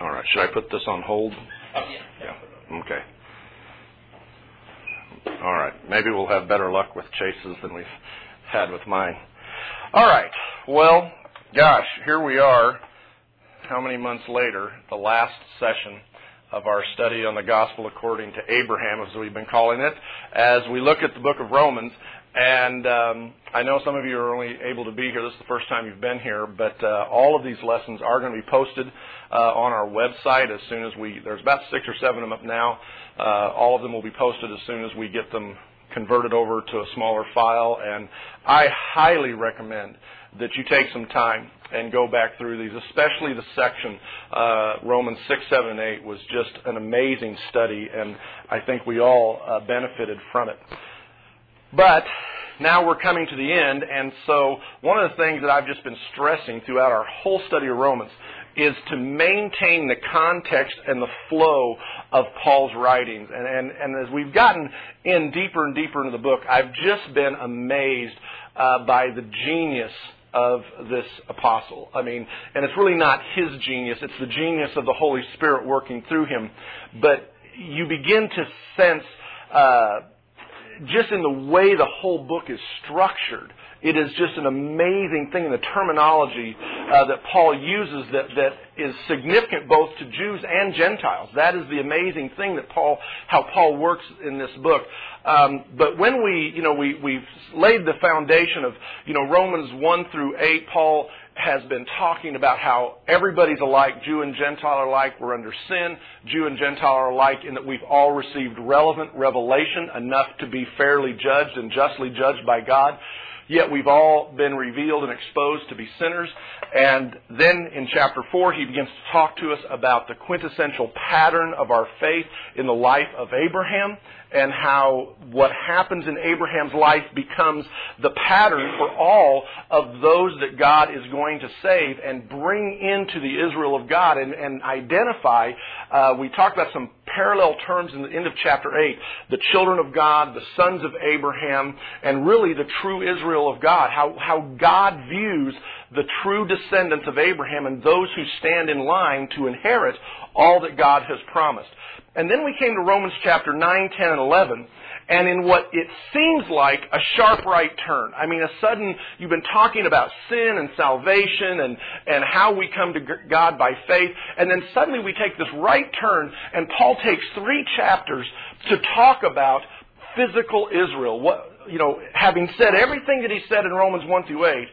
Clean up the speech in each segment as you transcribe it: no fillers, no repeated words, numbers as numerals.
All right. Should I put this on hold? Oh, yeah. Yeah. Okay. All right. Maybe we'll have better luck with chases than we've had with mine. All right. Well, gosh, here we are. How many months later? The last session of our study on the Gospel according to Abraham, as we've been calling it, as we look at the book of Romans. And I know some of you are only able to be here. This is the first time you've been here, but all of these lessons are going to be posted on our website as soon as there's about 6 or 7 of them up now. All of them will be posted as soon as we get them converted over to a smaller file. And I highly recommend that you take some time and go back through these, especially the section, Romans 6, 7, and 8 was just an amazing study, and I think we all benefited from it. But now we're coming to the end, and so one of the things that I've just been stressing throughout our whole study of Romans is to maintain the context and the flow of Paul's writings. And as we've gotten in deeper and deeper into the book, I've just been amazed by the genius of this apostle. I mean, and it's really not his genius, it's the genius of the Holy Spirit working through him. But you begin to sense just in the way the whole book is structured, it is just an amazing thing in the terminology that Paul uses that is significant both to Jews and Gentiles. That is the amazing thing that how Paul works in this book. But when we've laid the foundation of, Romans 1 through 8, Paul has been talking about how everybody's alike, Jew and Gentile are alike, we're under sin, Jew and Gentile are alike in that we've all received relevant revelation, enough to be fairly judged and justly judged by God. Yet we've all been revealed and exposed to be sinners. And then in chapter 4, he begins to talk to us about the quintessential pattern of our faith in the life of Abraham, and how what happens in Abraham's life becomes the pattern for all of those that God is going to save and bring into the Israel of God and identify. We talked about some parallel terms in the end of chapter 8. The children of God, the sons of Abraham, and really the true Israel of God. How God views the true descendants of Abraham and those who stand in line to inherit all that God has promised. And then we came to Romans chapter 9, 10, and 11, and in what it seems like a sharp right turn. I mean, you've been talking about sin and salvation and how we come to God by faith, and then suddenly we take this right turn, and Paul takes 3 chapters to talk about physical Israel. Having said everything that he said in Romans 1 through 8,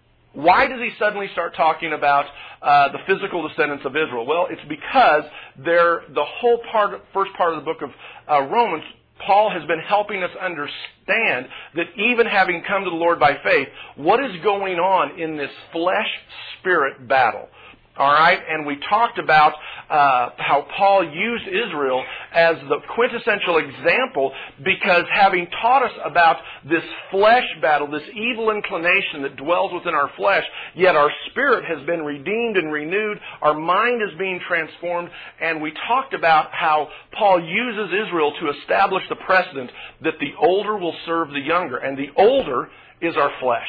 why does he suddenly start talking about the physical descendants of Israel? Well, it's because the whole first part of the book of Romans, Paul has been helping us understand that even having come to the Lord by faith, what is going on in this flesh-spirit battle? All right, and we talked about how Paul used Israel as the quintessential example because having taught us about this flesh battle, this evil inclination that dwells within our flesh, yet our spirit has been redeemed and renewed, our mind is being transformed, and we talked about how Paul uses Israel to establish the precedent that the older will serve the younger, and the older is our flesh.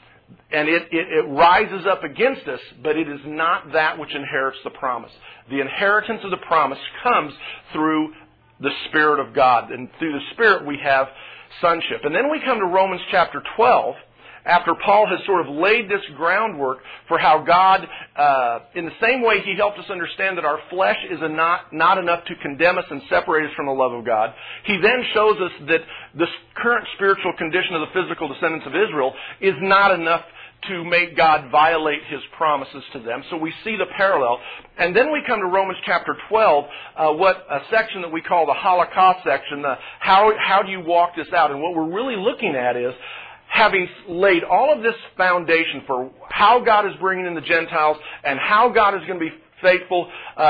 And it rises up against us, but it is not that which inherits the promise. The inheritance of the promise comes through the Spirit of God. And through the Spirit we have sonship. And then we come to Romans chapter 12, after Paul has sort of laid this groundwork for how God, in the same way he helped us understand that our flesh is not enough to condemn us and separate us from the love of God, he then shows us that this current spiritual condition of the physical descendants of Israel is not enough to make God violate His promises to them. So we see the parallel. And then we come to Romans chapter 12, a section that we call the Holocaust section, how do you walk this out? And what we're really looking at is, having laid all of this foundation for how God is bringing in the Gentiles and how God is going to be faithful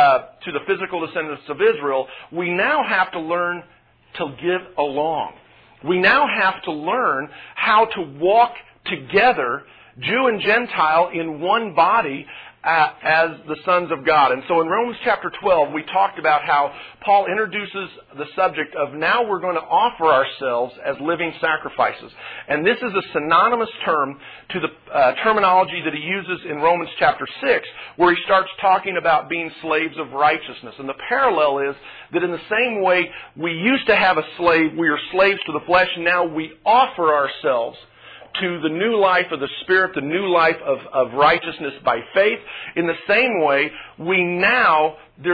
to the physical descendants of Israel, we now have to learn to get along. We now have to learn how to walk together, Jew and Gentile, in one body, as the sons of God. And so in Romans chapter 12, we talked about how Paul introduces the subject of now we're going to offer ourselves as living sacrifices. And this is a synonymous term to the terminology that he uses in Romans chapter 6, where he starts talking about being slaves of righteousness. And the parallel is that in the same way we used to have a slave, we are slaves to the flesh, now we offer ourselves to the new life of the Spirit, the new life of righteousness by faith. In the same way, we now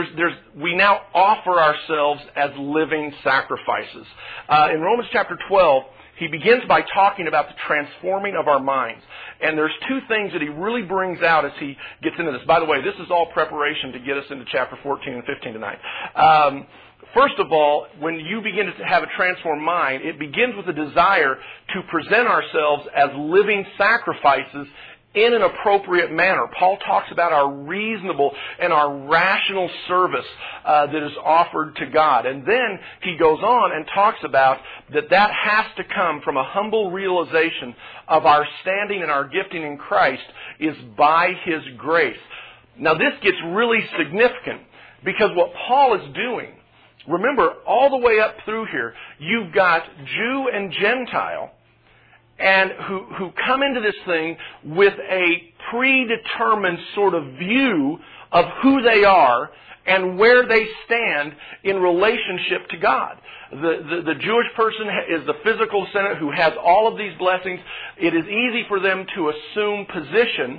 offer ourselves as living sacrifices. In Romans chapter 12, he begins by talking about the transforming of our minds. And there's two things that he really brings out as he gets into this. By the way, this is all preparation to get us into chapter 14 and 15 tonight. First of all, when you begin to have a transformed mind, it begins with a desire to present ourselves as living sacrifices in an appropriate manner. Paul talks about our reasonable and our rational service that is offered to God. And then he goes on and talks about that has to come from a humble realization of our standing and our gifting in Christ is by His grace. Now this gets really significant because what Paul is doing, remember, all the way up through here, you've got Jew and Gentile, and who come into this thing with a predetermined sort of view of who they are and where they stand in relationship to God. The Jewish person is the physical descendant who has all of these blessings. It is easy for them to assume position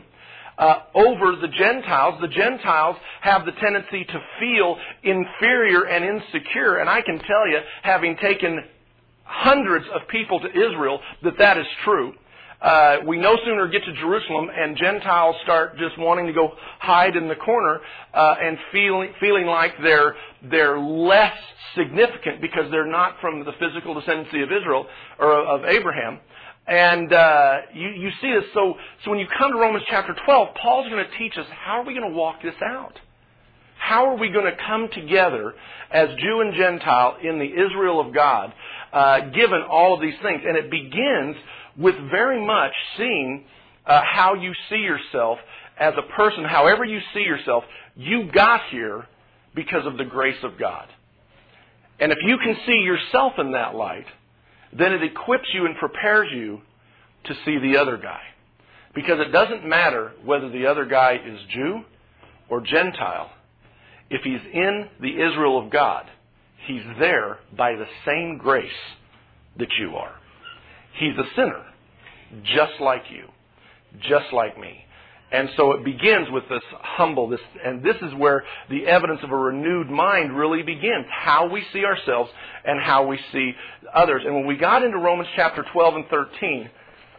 over the Gentiles. The Gentiles have the tendency to feel inferior and insecure. And I can tell you, having taken hundreds of people to Israel, that is true. We no sooner get to Jerusalem and Gentiles start just wanting to go hide in the corner and feeling like they're less significant because they're not from the physical descendancy of Israel or of Abraham. And you see this. So when you come to Romans chapter 12, Paul's going to teach us how are we going to walk this out? How are we going to come together as Jew and Gentile in the Israel of God, given all of these things? And it begins with very much seeing how you see yourself as a person. However you see yourself, you got here because of the grace of God. And if you can see yourself in that light, then it equips you and prepares you to see the other guy. Because it doesn't matter whether the other guy is Jew or Gentile. If he's in the Israel of God, he's there by the same grace that you are. He's a sinner, just like you, just like me. And so it begins with this humble, and this is where the evidence of a renewed mind really begins. How we see ourselves and how we see others. And when we got into Romans chapter 12 and 13,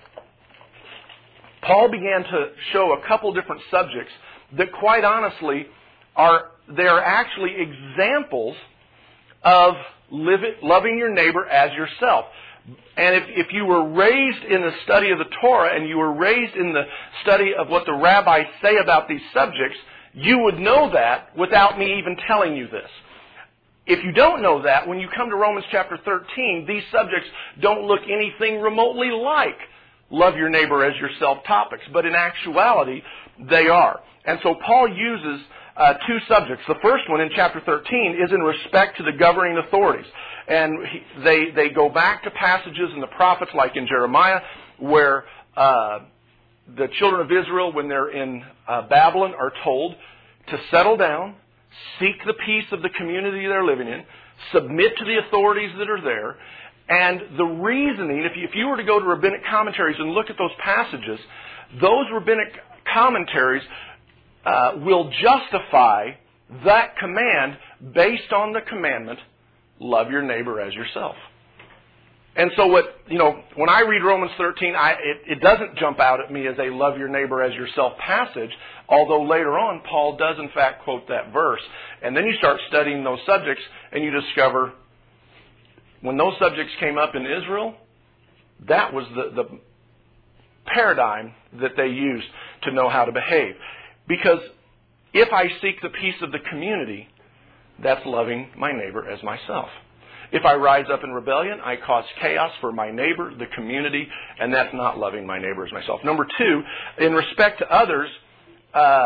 Paul began to show a couple different subjects that quite honestly they are actually examples of loving your neighbor as yourself. And if you were raised in the study of the Torah and you were raised in the study of what the rabbis say about these subjects, you would know that without me even telling you this. If you don't know that, when you come to Romans chapter 13, these subjects don't look anything remotely like love your neighbor as yourself topics. But in actuality, they are. And so Paul uses two subjects. The first one in chapter 13 is in respect to the governing authorities. And they go back to passages in the prophets like in Jeremiah where the children of Israel, when they're in Babylon, are told to settle down, seek the peace of the community they're living in, submit to the authorities that are there. And the reasoning, if you were to go to rabbinic commentaries and look at those passages, those rabbinic commentaries will justify that command based on the commandment, love your neighbor as yourself. And so when I read Romans 13, it doesn't jump out at me as a love your neighbor as yourself passage, although later on Paul does in fact quote that verse. And then you start studying those subjects and you discover when those subjects came up in Israel, that was the paradigm that they used to know how to behave. Because if I seek the peace of the community, that's loving my neighbor as myself. If I rise up in rebellion, I cause chaos for my neighbor, the community, and that's not loving my neighbor as myself. Number two, in respect to others,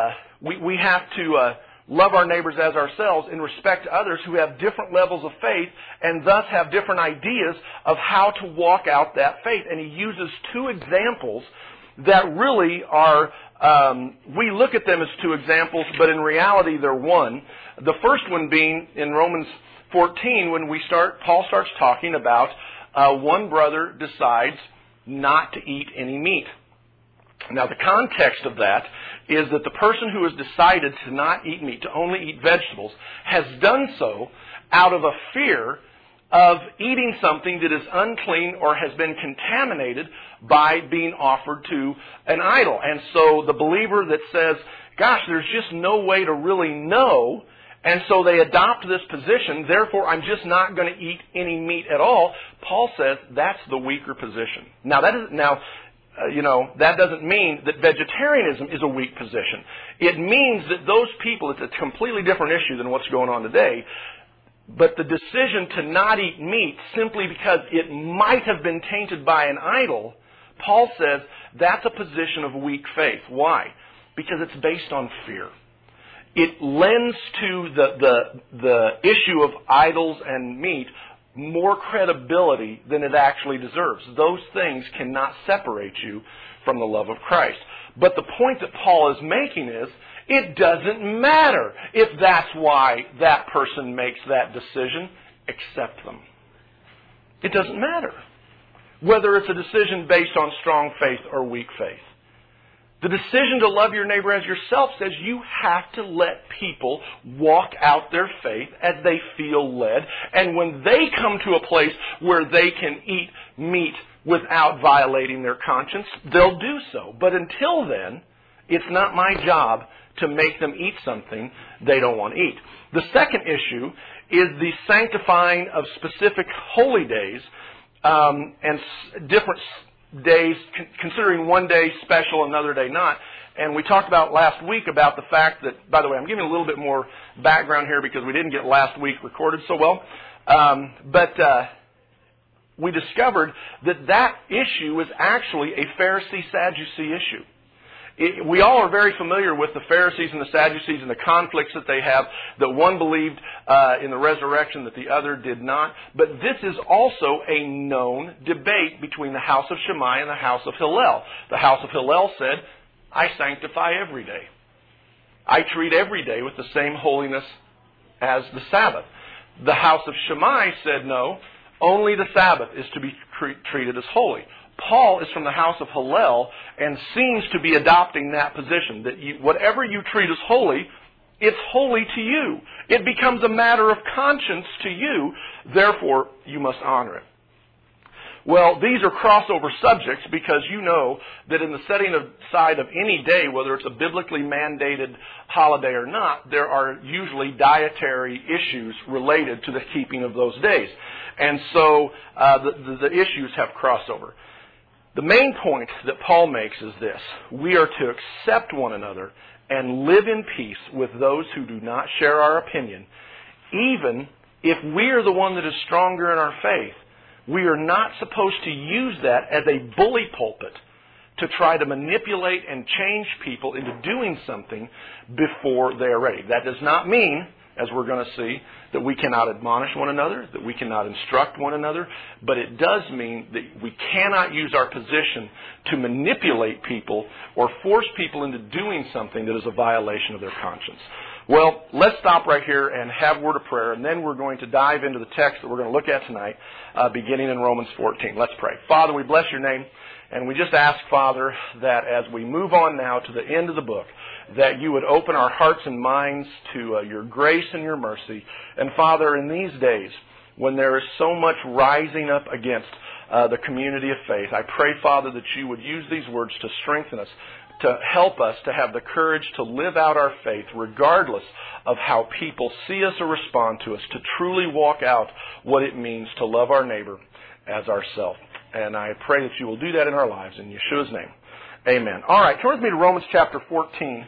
We have to love our neighbors as ourselves in respect to others who have different levels of faith and thus have different ideas of how to walk out that faith. And he uses two examples that really are, we look at them as two examples, but in reality they're one. The first one being in Romans 14 when Paul starts talking about one brother decides not to eat any meat. Now the context of that is that the person who has decided to not eat meat, to only eat vegetables, has done so out of a fear of eating something that is unclean or has been contaminated by being offered to an idol. And so the believer that says, gosh, there's just no way to really know, and so they adopt this position, therefore I'm just not going to eat any meat at all, Paul says that's the weaker position. Now, that doesn't mean that vegetarianism is a weak position. It means that those people, it's a completely different issue than what's going on today, but the decision to not eat meat simply because it might have been tainted by an idol, Paul says that's a position of weak faith. Why? Because it's based on fear. It lends to the issue of idols and meat more credibility than it actually deserves. Those things cannot separate you from the love of Christ. But the point that Paul is making is, it doesn't matter if that's why that person makes that decision. Accept them. It doesn't matter whether it's a decision based on strong faith or weak faith. The decision to love your neighbor as yourself says you have to let people walk out their faith as they feel led. And when they come to a place where they can eat meat without violating their conscience, they'll do so. But until then, it's not my job to make them eat something they don't want to eat. The second issue is the sanctifying of specific holy days and different days, considering one day special, another day not. And we talked about last week about the fact that, by the way, I'm giving a little bit more background here because we didn't get last week recorded so well. But we discovered that issue is actually a Pharisee-Sadducee issue. We all are very familiar with the Pharisees and the Sadducees and the conflicts that they have, that one believed in the resurrection, that the other did not. But this is also a known debate between the house of Shammai and the house of Hillel. The house of Hillel said, I sanctify every day. I treat every day with the same holiness as the Sabbath. The house of Shammai said, no, only the Sabbath is to be treated as holy. Paul is from the house of Hillel and seems to be adopting that position, that whatever you treat as holy, it's holy to you. It becomes a matter of conscience to you, therefore you must honor it. Well, these are crossover subjects because you know that in the setting aside of any day, whether it's a biblically mandated holiday or not, there are usually dietary issues related to the keeping of those days. And so the issues have crossover. The main point that Paul makes is this: we are to accept one another and live in peace with those who do not share our opinion. Even if we are the one that is stronger in our faith, we are not supposed to use that as a bully pulpit to try to manipulate and change people into doing something before they are ready. That does not mean, as we're going to see, that we cannot admonish one another, that we cannot instruct one another, but it does mean that we cannot use our position to manipulate people or force people into doing something that is a violation of their conscience. Well, let's stop right here and have a word of prayer, and then we're going to dive into the text that we're going to look at tonight, beginning in Romans 14. Let's pray. Father, we bless your name, and we just ask, Father, that as we move on now to the end of the book, that you would open our hearts and minds to your grace and your mercy. And Father, in these days, when there is so much rising up against the community of faith, I pray, Father, that you would use these words to strengthen us, to help us to have the courage to live out our faith regardless of how people see us or respond to us, to truly walk out what it means to love our neighbor as ourselves. And I pray that you will do that in our lives. In Yeshua's name, amen. All right, turn with me to Romans chapter 14.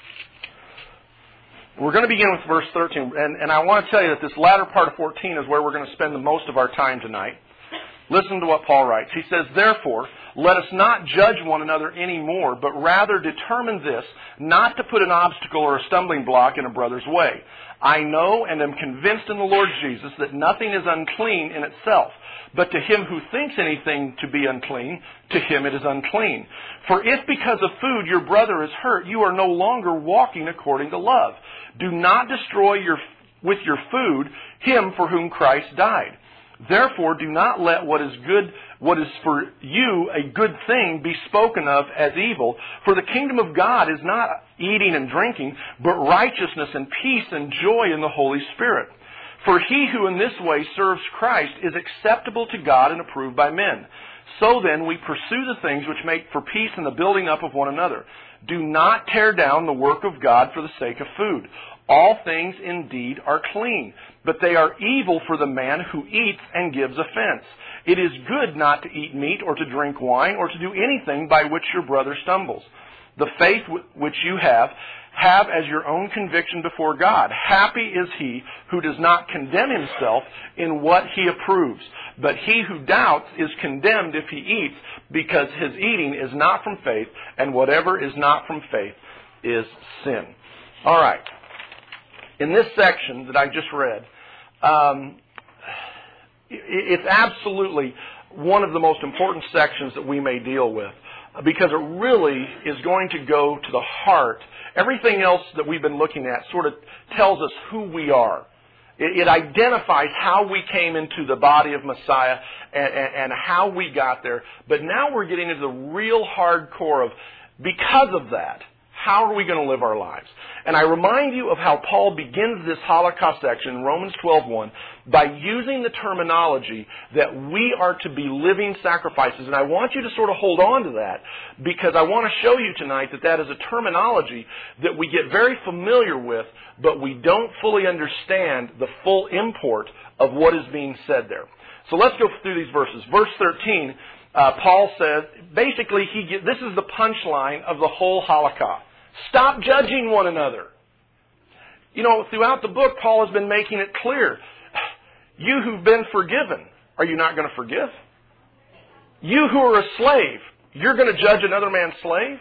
We're going to begin with verse 13. And I want to tell you that this latter part of 14 is where we're going to spend the most of our time tonight. Listen to what Paul writes. He says, therefore, let us not judge one another anymore, but rather determine this, not to put an obstacle or a stumbling block in a brother's way. I know and am convinced in the Lord Jesus that nothing is unclean in itself, but to him who thinks anything to be unclean, to him it is unclean. For if because of food your brother is hurt, you are no longer walking according to love. Do not destroy with your food him for whom Christ died. Therefore, do not let what is for you a good thing be spoken of as evil. For the kingdom of God is not eating and drinking, but righteousness and peace and joy in the Holy Spirit. For he who in this way serves Christ is acceptable to God and approved by men. So then, we pursue the things which make for peace and the building up of one another. Do not tear down the work of God for the sake of food. All things indeed are clean, but they are evil for the man who eats and gives offense. It is good not to eat meat or to drink wine or to do anything by which your brother stumbles. The faith which you have as your own conviction before God. Happy is he who does not condemn himself in what he approves. But he who doubts is condemned if he eats, because his eating is not from faith, and whatever is not from faith is sin. All right. In this section that I just read, it's absolutely one of the most important sections that we may deal with, because it really is going to go to the heart. Everything else that we've been looking at sort of tells us who we are. It identifies how we came into the body of Messiah and how we got there. But now we're getting into the real hardcore of, because of that, how are we going to live our lives? And I remind you of how Paul begins this Holocaust section in Romans 12:1 by using the terminology that we are to be living sacrifices. And I want you to sort of hold on to that, because I want to show you tonight that that is a terminology that we get very familiar with, but we don't fully understand the full import of what is being said there. So let's go through these verses. Verse 13, Paul says, basically, this is the punchline of the whole Holocaust. Stop judging one another. You know, throughout the book, Paul has been making it clear. You who've been forgiven, are you not going to forgive? You who are a slave, you're going to judge another man's slave?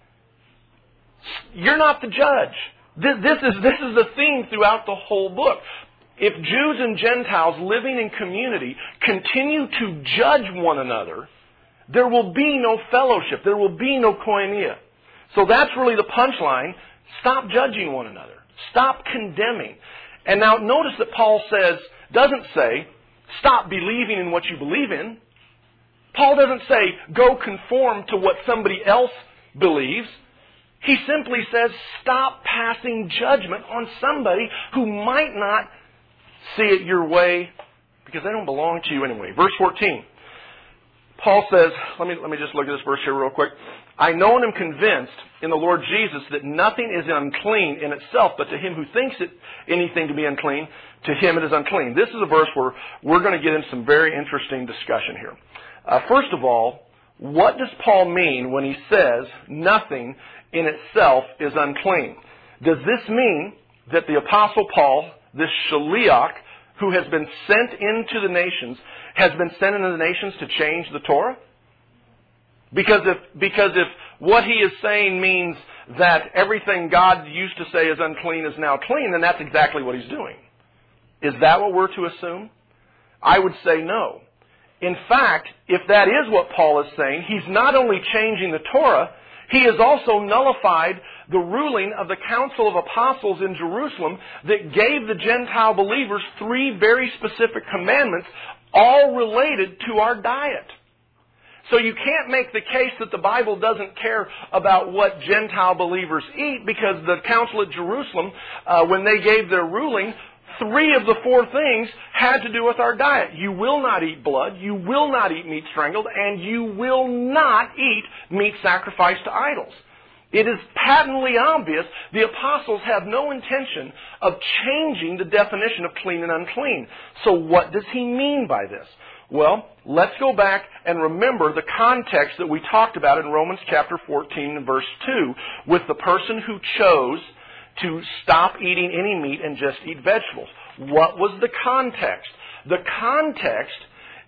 You're not the judge. This is the theme throughout the whole book. If Jews and Gentiles living in community continue to judge one another, there will be no fellowship. There will be no koinonia. So that's really the punchline. Stop judging one another. Stop condemning. And now notice that Paul doesn't say, stop believing in what you believe in. Paul doesn't say, go conform to what somebody else believes. He simply says, stop passing judgment on somebody who might not see it your way, because they don't belong to you anyway. Verse 14. Paul says, let me just look at this verse here real quick. I know and am convinced in the Lord Jesus that nothing is unclean in itself, but to him who thinks it anything to be unclean, to him it is unclean. This is a verse where we're going to get into some very interesting discussion here. First of all, what does Paul mean when he says nothing in itself is unclean? Does this mean that the Apostle Paul, this shaliach, who has been sent into the nations, has been sent into the nations to change the Torah? Because if what he is saying means that everything God used to say is unclean is now clean, then that's exactly what he's doing. Is that what we're to assume? I would say no. In fact, if that is what Paul is saying, he's not only changing the Torah, he has also nullified the ruling of the Council of Apostles in Jerusalem that gave the Gentile believers 3 very specific commandments, all related to our diet. So you can't make the case that the Bible doesn't care about what Gentile believers eat, because the Council at Jerusalem, when they gave their ruling, 3 of the 4 things had to do with our diet. You will not eat blood, you will not eat meat strangled, and you will not eat meat sacrificed to idols. It is patently obvious the apostles have no intention of changing the definition of clean and unclean. So what does he mean by this? Well, let's go back and remember the context that we talked about in Romans chapter 14 and verse 2 with the person who chose to stop eating any meat and just eat vegetables. What was the context? The context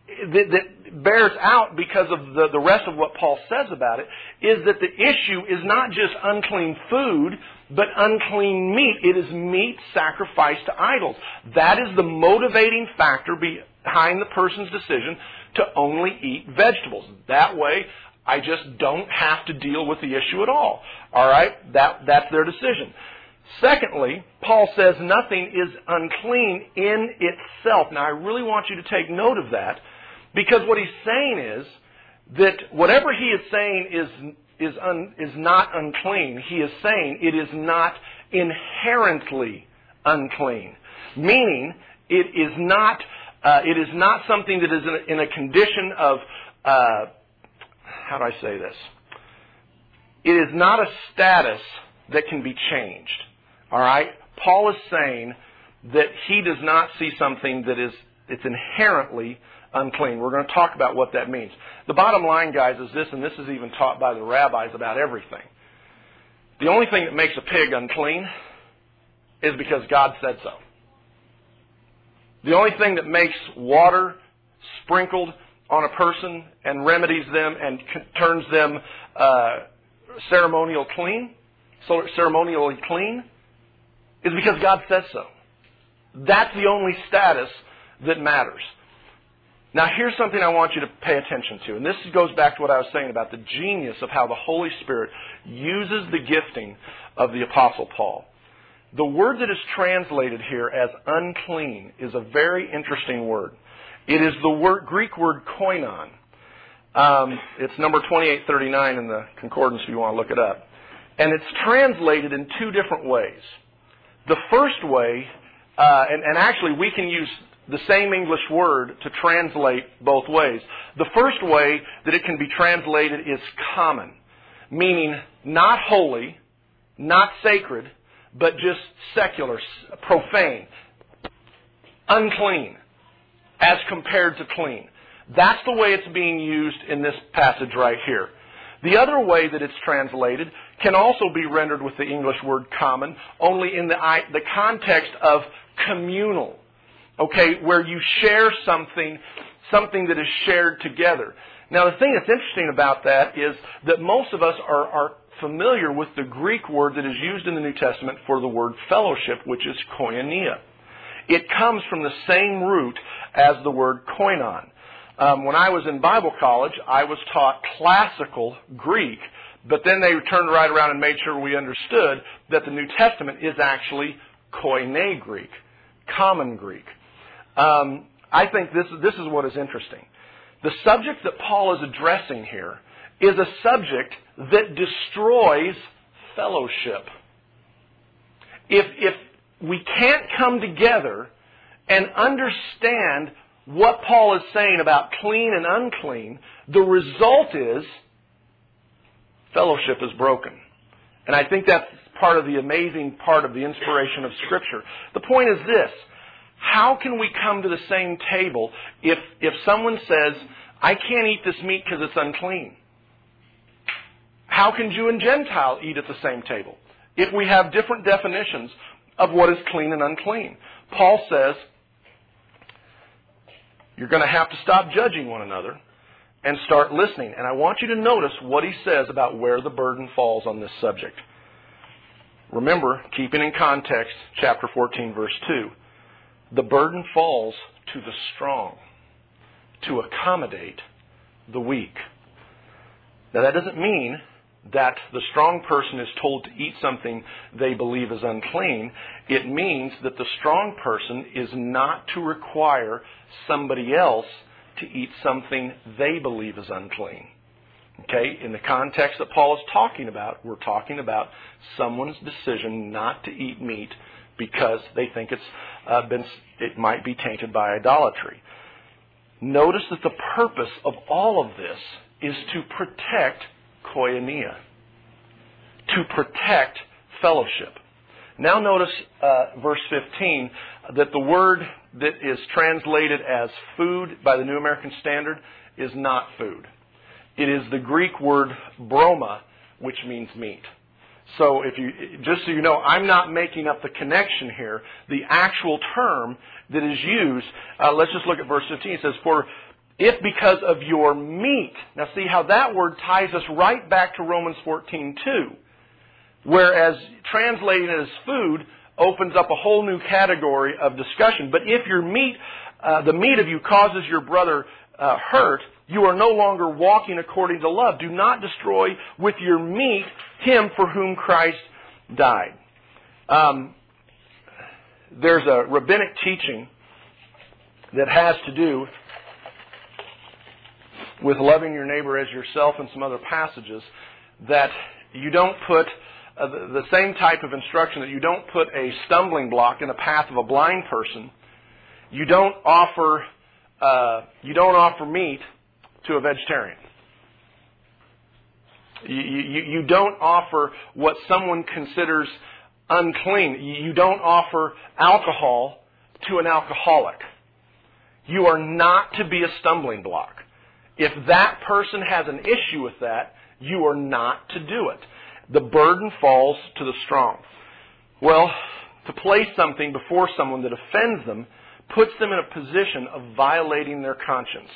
that bears out because of the rest of what Paul says about it is that the issue is not just unclean food, but unclean meat. It is meat sacrificed to idols. That is the motivating factor behind the person's decision to only eat vegetables. That way, I just don't have to deal with the issue at all. All right? That's their decision. Secondly, Paul says nothing is unclean in itself. Now, I really want you to take note of that, because what he's saying is that whatever he is saying is not unclean. He is saying it is not inherently unclean, meaning it is not something that is in a condition of how do I say this? It is not a status that can be changed. All right? Paul is saying that he does not see something that it's inherently unclean. We're going to talk about what that means. The bottom line, guys, is this, and this is even taught by the rabbis about everything. The only thing that makes a pig unclean is because God said so. The only thing that makes water sprinkled on a person and remedies them and turns them ceremonially clean is because God says so. That's the only status that matters. Now, here's something I want you to pay attention to. And this goes back to what I was saying about the genius of how the Holy Spirit uses the gifting of the Apostle Paul. The word that is translated here as unclean is a very interesting word. It is the Greek word koinon. It's number 2839 in the concordance if you want to look it up. And it's translated in two different ways. The first way, and actually we can use the same English word to translate both ways. The first way that it can be translated is common, meaning not holy, not sacred, but just secular, profane, unclean, as compared to clean. That's the way it's being used in this passage right here. The other way that it's translated can also be rendered with the English word common, only in the context of communal. Okay, where you share something that is shared together. Now, the thing that's interesting about that is that most of us are familiar with the Greek word that is used in the New Testament for the word fellowship, which is koinonia. It comes from the same root as the word koinon. When I was in Bible college, I was taught classical Greek, but then they turned right around and made sure we understood that the New Testament is actually Koine Greek, common Greek. I think this is what is interesting. The subject that Paul is addressing here is a subject that destroys fellowship. If we can't come together and understand what Paul is saying about clean and unclean, the result is fellowship is broken. And I think that's part of the amazing part of the inspiration of Scripture. The point is this: how can we come to the same table if someone says, I can't eat this meat because it's unclean? How can Jew and Gentile eat at the same table if we have different definitions of what is clean and unclean? Paul says, you're going to have to stop judging one another and start listening. And I want you to notice what he says about where the burden falls on this subject. Remember, keeping in context, chapter 14, verse 2, the burden falls to the strong to accommodate the weak. Now, that doesn't mean that the strong person is told to eat something they believe is unclean. It means that the strong person is not to require somebody else to eat something they believe is unclean. Okay? In the context that Paul is talking about, we're talking about someone's decision not to eat meat because they think it might be tainted by idolatry. Notice that the purpose of all of this is to protect koinonia, to protect fellowship. Now notice verse 15, that the word that is translated as food by the New American Standard is not food. It is the Greek word broma, which means meat. So just so you know, I'm not making up the connection here. The actual term that is used, let's just look at verse 15. It says, for if because of your meat. Now see how that word ties us right back to Romans 14:2. Whereas translating it as food opens up a whole new category of discussion. But if your meat, the meat of you causes your brother hurt, you are no longer walking according to love. Do not destroy with your meat him for whom Christ died. There's a rabbinic teaching that has to do with loving your neighbor as yourself and some other passages that you don't put the same type of instruction, that you don't put a stumbling block in the path of a blind person. You don't offer meat to a vegetarian. You don't offer what someone considers unclean. You don't offer alcohol to an alcoholic. You are not to be a stumbling block. If that person has an issue with that, you are not to do it. The burden falls to the strong. Well, to place something before someone that offends them puts them in a position of violating their conscience.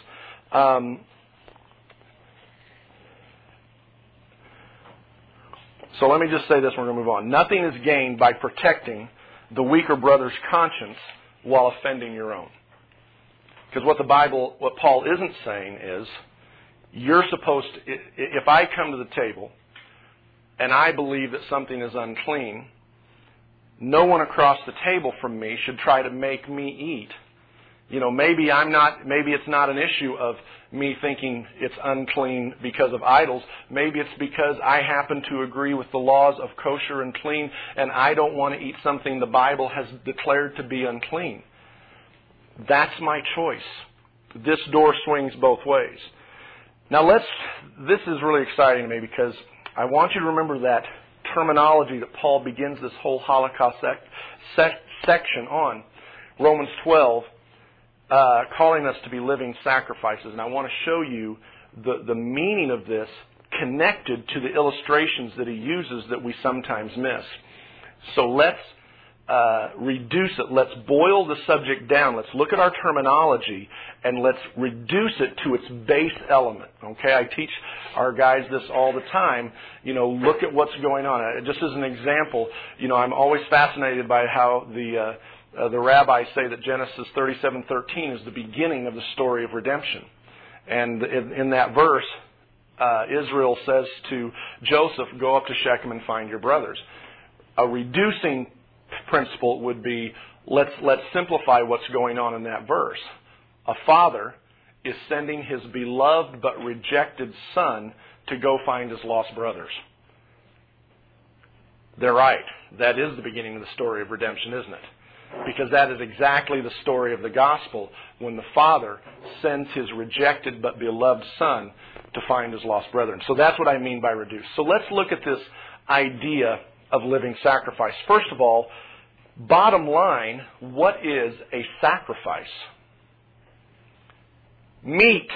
So let me just say this, we're going to move on. Nothing is gained by protecting the weaker brother's conscience while offending your own. Because what Paul isn't saying is, you're supposed to, if I come to the table and I believe that something is unclean, no one across the table from me should try to make me eat. Maybe it's not an issue of me thinking it's unclean because of idols. Maybe it's because I happen to agree with the laws of kosher and clean, and I don't want to eat something the Bible has declared to be unclean. That's my choice. This door swings both ways. Now this is really exciting to me because I want you to remember that terminology that Paul begins this whole Holocaust section on. Romans 12, calling us to be living sacrifices. And I want to show you the meaning of this connected to the illustrations that he uses that we sometimes miss. So let's reduce it. Let's boil the subject down. Let's look at our terminology and let's reduce it to its base element. Okay, I teach our guys this all the time. Look at what's going on. Just as an example, I'm always fascinated by how the rabbis say that Genesis 37:13 is the beginning of the story of redemption. And in that verse, Israel says to Joseph, "Go up to Shechem and find your brothers." A reducing principle would be, let's simplify what's going on in that verse. A father is sending his beloved but rejected son to go find his lost brothers. They're right. That is the beginning of the story of redemption, isn't it? Because that is exactly the story of the gospel, when the father sends his rejected but beloved son to find his lost brethren. So that's what I mean by reduce. So let's look at this idea of living sacrifice. First of all, bottom line, what is a sacrifice? Meat.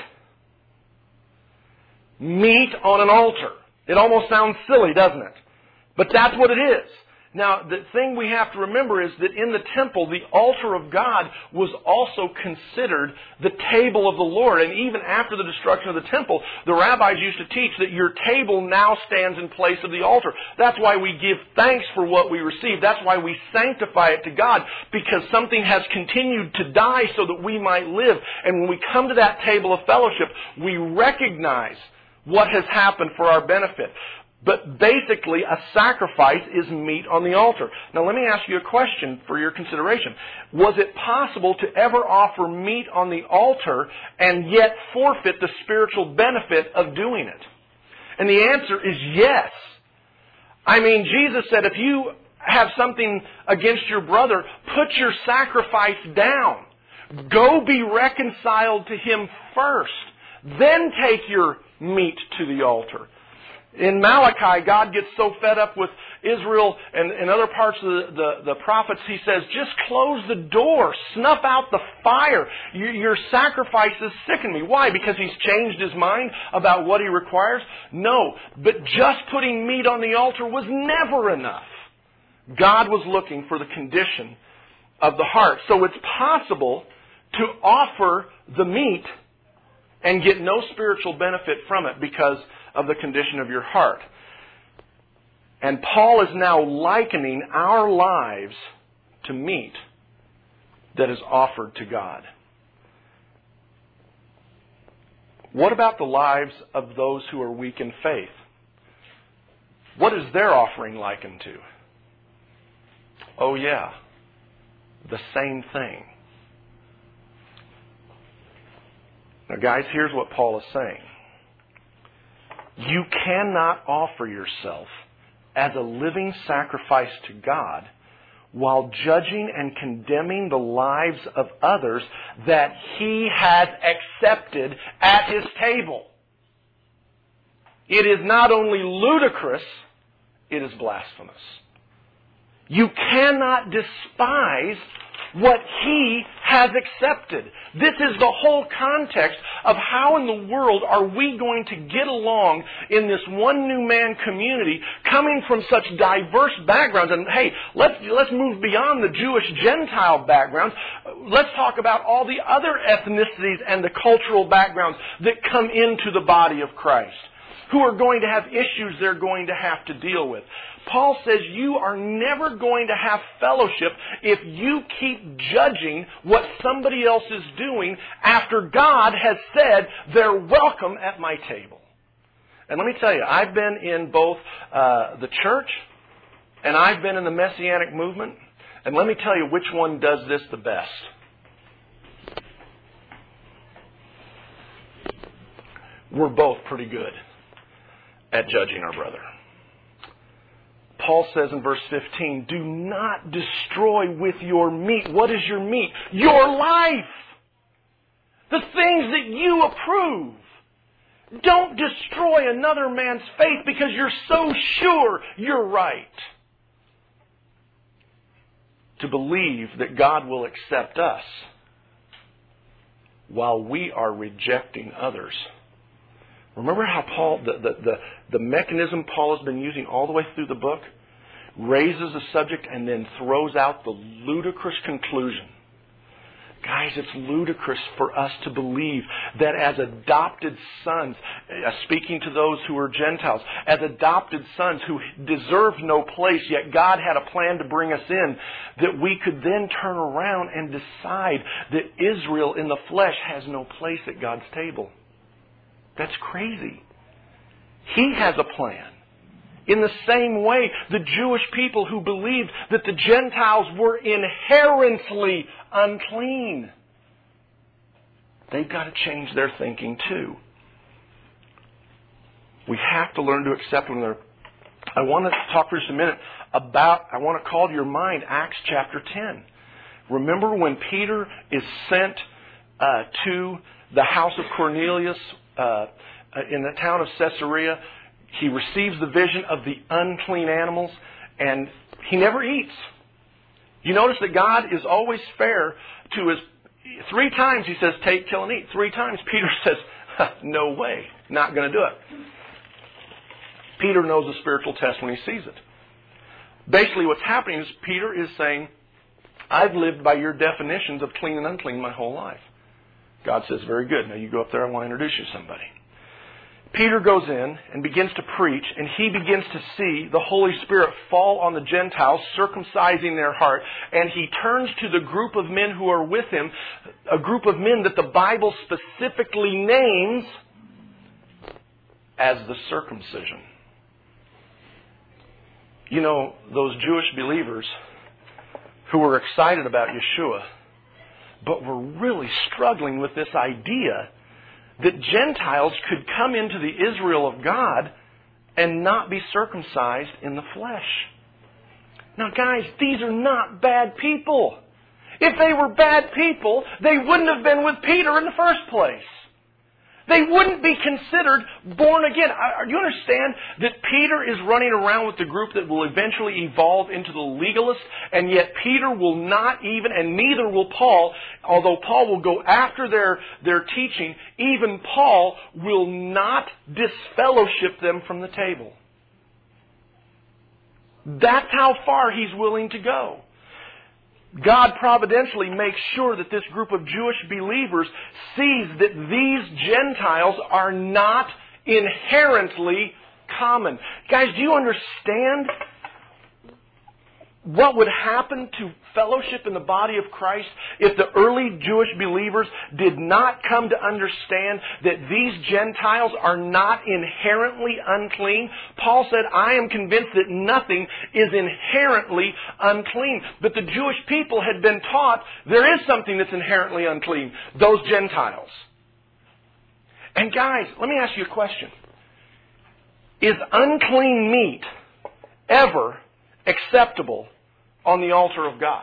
Meat on an altar. It almost sounds silly, doesn't it? But that's what it is. Now, the thing we have to remember is that in the temple, the altar of God was also considered the table of the Lord. And even after the destruction of the temple, the rabbis used to teach that your table now stands in place of the altar. That's why we give thanks for what we receive. That's why we sanctify it to God, because something has continued to die so that we might live. And when we come to that table of fellowship, we recognize what has happened for our benefit. But basically, a sacrifice is meat on the altar. Now, let me ask you a question for your consideration. Was it possible to ever offer meat on the altar and yet forfeit the spiritual benefit of doing it? And the answer is yes. I mean, Jesus said, if you have something against your brother, put your sacrifice down. Go be reconciled to him first. Then take your meat to the altar. In Malachi, God gets so fed up with Israel and other parts of the prophets, he says, just close the door, snuff out the fire. Your sacrifices sicken me. Why? Because he's changed his mind about what he requires? No, but just putting meat on the altar was never enough. God was looking for the condition of the heart. So it's possible to offer the meat and get no spiritual benefit from it because of the condition of your heart. And Paul is now likening our lives to meat that is offered to God. What about the lives of those who are weak in faith? What is their offering likened to? Oh yeah, the same thing. Now guys, here's what Paul is saying. You cannot offer yourself as a living sacrifice to God while judging and condemning the lives of others that He has accepted at His table. It is not only ludicrous, it is blasphemous. You cannot despise what He has accepted. This is the whole context of how in the world are we going to get along in this one new man community coming from such diverse backgrounds. And hey, let's move beyond the Jewish Gentile backgrounds. Let's talk about all the other ethnicities and the cultural backgrounds that come into the body of Christ, who are going to have issues they're going to have to deal with. Paul says you are never going to have fellowship if you keep judging what somebody else is doing after God has said they're welcome at my table. And let me tell you, I've been in both the church and I've been in the Messianic movement. And let me tell you which one does this the best. We're both pretty good at judging our brother. Paul says in verse 15, do not destroy with your meat. What is your meat? Your life. The things that you approve. Don't destroy another man's faith because you're so sure you're right. To believe that God will accept us while we are rejecting others. Remember how Paul, the mechanism Paul has been using all the way through the book, raises a subject and then throws out the ludicrous conclusion. Guys, it's ludicrous for us to believe that as adopted sons, speaking to those who are Gentiles, as adopted sons who deserve no place, yet God had a plan to bring us in, that we could then turn around and decide that Israel in the flesh has no place at God's table. That's crazy. He has a plan. In the same way, the Jewish people who believed that the Gentiles were inherently unclean, they've got to change their thinking too. We have to learn to accept one another. I want to talk for just a minute I want to call to your mind Acts chapter 10. Remember when Peter is sent to the house of Cornelius in the town of Caesarea. He receives the vision of the unclean animals, and he never eats. You notice that God is always fair to his... 3 times he says, take, kill, and eat. 3 times Peter says, no way, not going to do it. Peter knows the spiritual test when he sees it. Basically what's happening is Peter is saying, I've lived by your definitions of clean and unclean my whole life. God says, very good. Now you go up there, I want to introduce you to somebody. Peter goes in and begins to preach, and he begins to see the Holy Spirit fall on the Gentiles, circumcising their heart, and he turns to the group of men who are with him, a group of men that the Bible specifically names as the circumcision. You know, those Jewish believers who were excited about Yeshua, but were really struggling with this idea that Gentiles could come into the Israel of God and not be circumcised in the flesh. Now guys, these are not bad people. If they were bad people, they wouldn't have been with Peter in the first place. They wouldn't be considered born again. You understand that Peter is running around with the group that will eventually evolve into the legalists, and yet Peter will not even, and neither will Paul, although Paul will go after their teaching, even Paul will not disfellowship them from the table. That's how far he's willing to go. God providentially makes sure that this group of Jewish believers sees that these Gentiles are not inherently common. Guys, do you understand what would happen to fellowship in the body of Christ if the early Jewish believers did not come to understand that these Gentiles are not inherently unclean? Paul said, I am convinced that nothing is inherently unclean. But the Jewish people had been taught there is something that's inherently unclean, those Gentiles. And guys, let me ask you a question. Is unclean meat ever acceptable on the altar of God?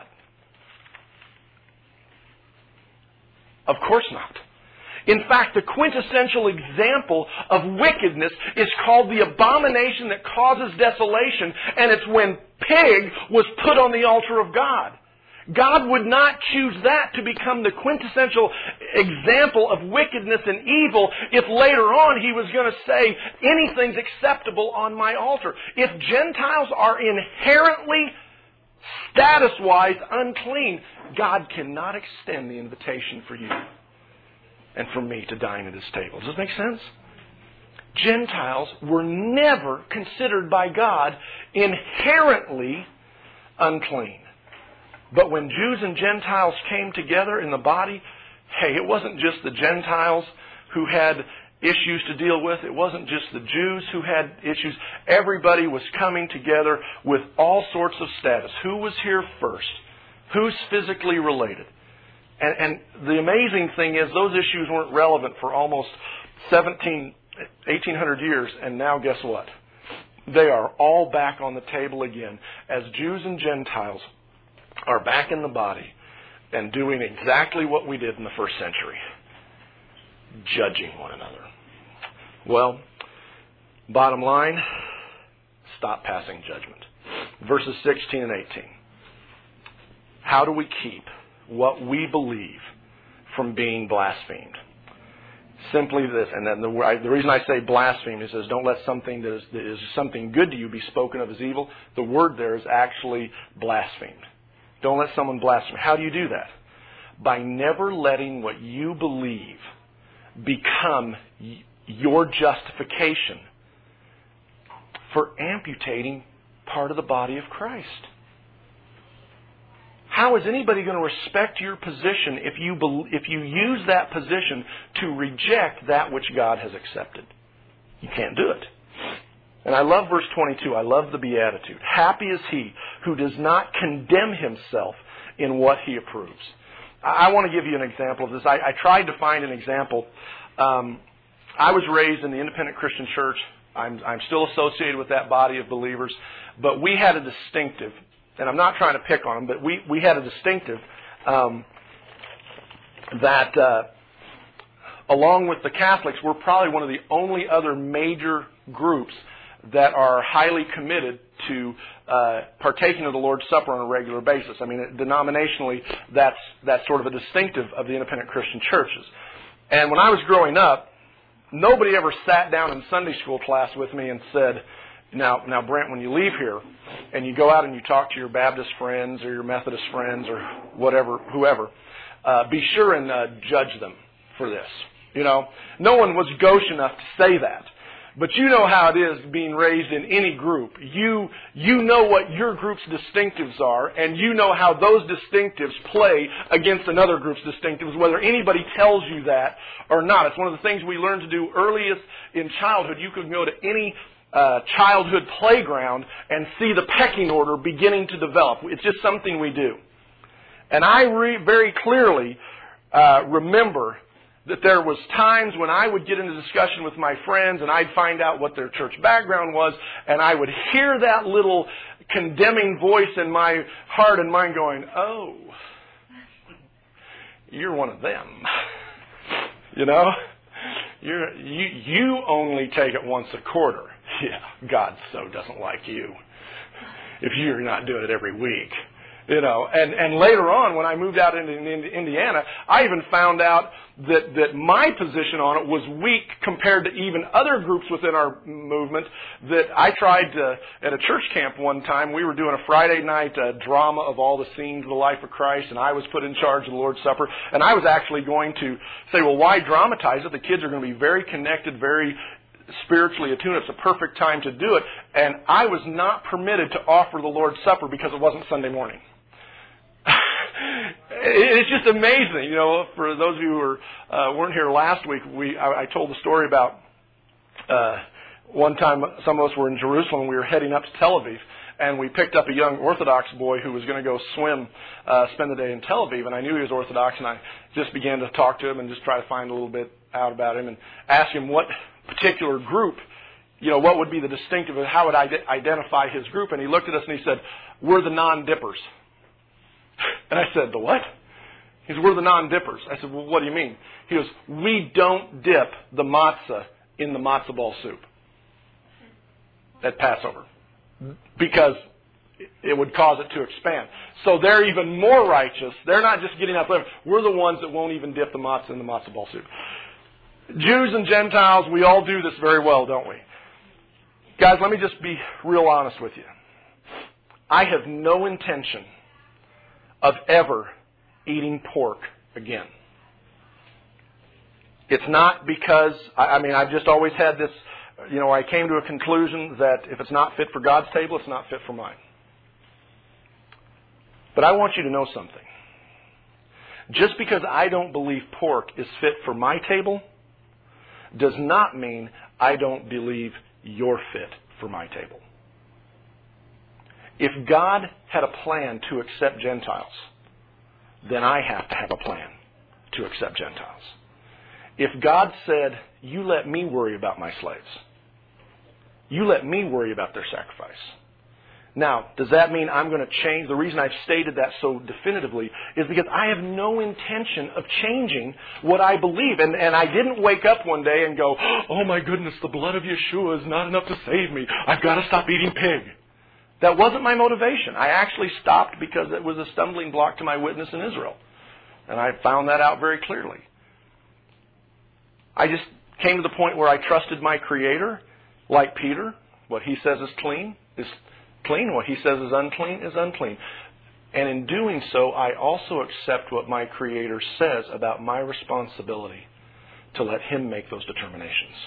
Of course not. In fact, the quintessential example of wickedness is called the abomination that causes desolation, and it's when pig was put on the altar of God. God would not choose that to become the quintessential example of wickedness and evil if later on He was going to say, anything's acceptable on my altar. If Gentiles are inherently, status-wise, unclean, God cannot extend the invitation for you and for me to dine at His table. Does this make sense? Gentiles were never considered by God inherently unclean. But when Jews and Gentiles came together in the body, hey, it wasn't just the Gentiles who had issues to deal with. It wasn't just the Jews who had issues. Everybody was coming together with all sorts of status. Who was here first? Who's physically related? And the amazing thing is those issues weren't relevant for almost 1800 years. And now guess what? They are all back on the table again as Jews and Gentiles are back in the body and doing exactly what we did in the first century. Judging one another. Well, bottom line, stop passing judgment. Verses 16 and 18. How do we keep what we believe from being blasphemed? Simply this, and then the reason I say blaspheme is don't let something that is something good to you be spoken of as evil. The word there is actually blasphemed. Don't let someone blaspheme. How do you do that? By never letting what you believe become your justification for amputating part of the body of Christ. How is anybody going to respect your position if you use that position to reject that which God has accepted? You can't do it. And I love verse 22. I love the beatitude. Happy is he who does not condemn himself in what he approves. I want to give you an example of this. I tried to find an example. I was raised in the Independent Christian Church. I'm still associated with that body of believers. But we had a distinctive, and I'm not trying to pick on them, but we had a distinctive that along with the Catholics, we're probably one of the only other major groups that are highly committed to partaking of the Lord's Supper on a regular basis. I mean, denominationally, that's sort of a distinctive of the independent Christian churches. And when I was growing up, nobody ever sat down in Sunday school class with me and said, now, Brent, when you leave here and you go out and you talk to your Baptist friends or your Methodist friends or whatever, whoever, be sure and judge them for this. You know, no one was gauche enough to say that. But you know how it is being raised in any group. You know what your group's distinctives are, and you know how those distinctives play against another group's distinctives, whether anybody tells you that or not. It's one of the things we learn to do earliest in childhood. You can go to any childhood playground and see the pecking order beginning to develop. It's just something we do. And I very clearly remember that there was times when I would get into discussion with my friends and I'd find out what their church background was, and I would hear that little condemning voice in my heart and mind going, oh, you're one of them. You know? You only take it once a quarter. Yeah, God so doesn't like you. If you're not doing it every week. And later on, when I moved out into Indiana, I even found out that my position on it was weak compared to even other groups within our movement. That I tried to, at a church camp one time, we were doing a Friday night drama of all the scenes of the life of Christ, and I was put in charge of the Lord's Supper. And I was actually going to say, well, why dramatize it? The kids are going to be very connected, very spiritually attuned. It's a perfect time to do it. And I was not permitted to offer the Lord's Supper because it wasn't Sunday morning. It's just amazing, for those of you who weren't here last week, I told the story about one time some of us were in Jerusalem and we were heading up to Tel Aviv, and we picked up a young Orthodox boy who was going to go spend the day in Tel Aviv, and I knew he was Orthodox, and I just began to talk to him and just try to find a little bit out about him and ask him what particular group, what would be the distinctive, how would I identify his group, and he looked at us and he said, "We're the non-dippers." And I said, "The what?" He said, "We're the non-dippers." I said, "Well, what do you mean?" He goes, "We don't dip the matzah in the matzah ball soup at Passover because it would cause it to expand." So they're even more righteous. They're not just getting up there. We're the ones that won't even dip the matzah in the matzah ball soup. Jews and Gentiles, we all do this very well, don't we? Guys, let me just be real honest with you. I have no intention of ever eating pork again. It's not because, I've just always had this, I came to a conclusion that if it's not fit for God's table, it's not fit for mine. But I want you to know something. Just because I don't believe pork is fit for my table does not mean I don't believe you're fit for my table. If God had a plan to accept Gentiles, then I have to have a plan to accept Gentiles. If God said, "You let me worry about my slaves. You let me worry about their sacrifice." Now, does that mean I'm going to change? The reason I've stated that so definitively is because I have no intention of changing what I believe. And I didn't wake up one day and go, "Oh my goodness, the blood of Yeshua is not enough to save me. I've got to stop eating pig." That wasn't my motivation. I actually stopped because it was a stumbling block to my witness in Israel. And I found that out very clearly. I just came to the point where I trusted my Creator, like Peter. What he says is clean is clean. What he says is unclean is unclean. And in doing so, I also accept what my Creator says about my responsibility to let Him make those determinations.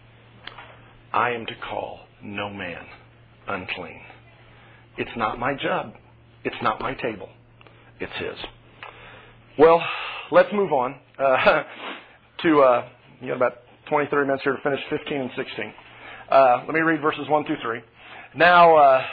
I am to call no man unclean. It's not my job. It's not my table. It's His. Well, let's move on to, you got about 20, 30 minutes here to finish 15 and 16. Let me read verses 1 through 3. Now,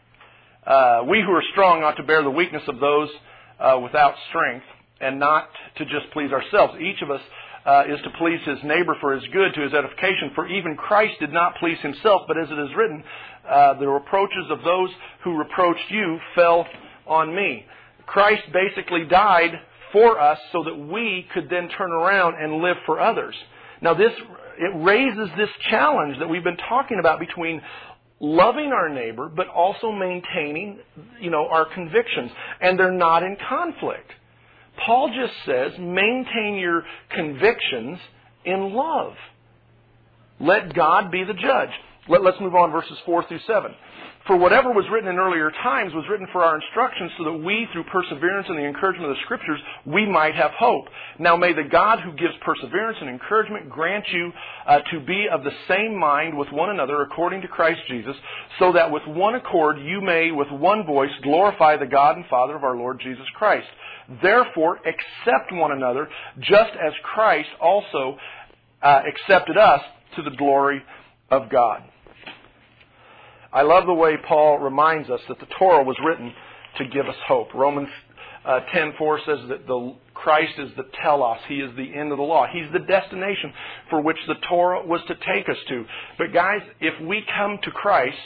we who are strong ought to bear the weakness of those without strength, and not to just please ourselves. Each of us is to please his neighbor for his good, to his edification. For even Christ did not please himself, but as it is written, the reproaches of those who reproached you fell on me. Christ basically died for us so that we could then turn around and live for others. Now it raises this challenge that we've been talking about between loving our neighbor, but also maintaining, our convictions. And they're not in conflict. Paul just says, maintain your convictions in love. Let God be the judge. Let's move on, verses 4 through 7. For whatever was written in earlier times was written for our instruction, so that we, through perseverance and the encouragement of the Scriptures, we might have hope. Now may the God who gives perseverance and encouragement grant you to be of the same mind with one another according to Christ Jesus, so that with one accord you may with one voice glorify the God and Father of our Lord Jesus Christ. Therefore accept one another, just as Christ also accepted us to the glory of God. I love the way Paul reminds us that the Torah was written to give us hope. Romans 10:4 says that Christ is the telos. He is the end of the law. He's the destination for which the Torah was to take us to. But guys, if we come to Christ,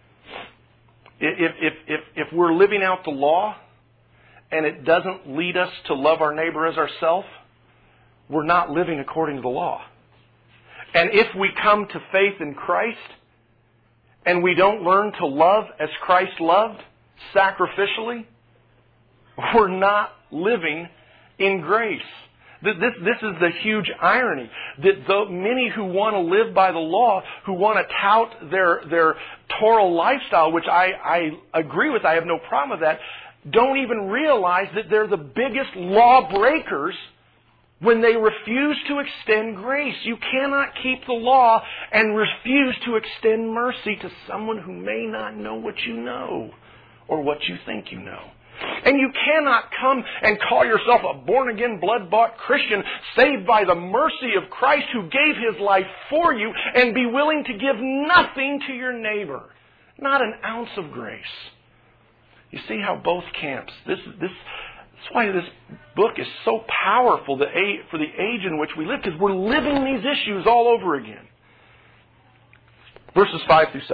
if we're living out the law and it doesn't lead us to love our neighbor as ourselves, we're not living according to the law. And if we come to faith in Christ and we don't learn to love as Christ loved, sacrificially, we're not living in grace. This is the huge irony, that many who want to live by the law, who want to tout their Torah lifestyle, which I agree with, I have no problem with that, don't even realize that they're the biggest lawbreakers when they refuse to extend grace. You cannot keep the law and refuse to extend mercy to someone who may not know what you know or what you think you know. And you cannot come and call yourself a born-again, blood-bought Christian saved by the mercy of Christ who gave His life for you and be willing to give nothing to your neighbor. Not an ounce of grace. You see how both camps, that's why this book is so powerful for the age in which we live, because we're living these issues all over again. Verses 5 through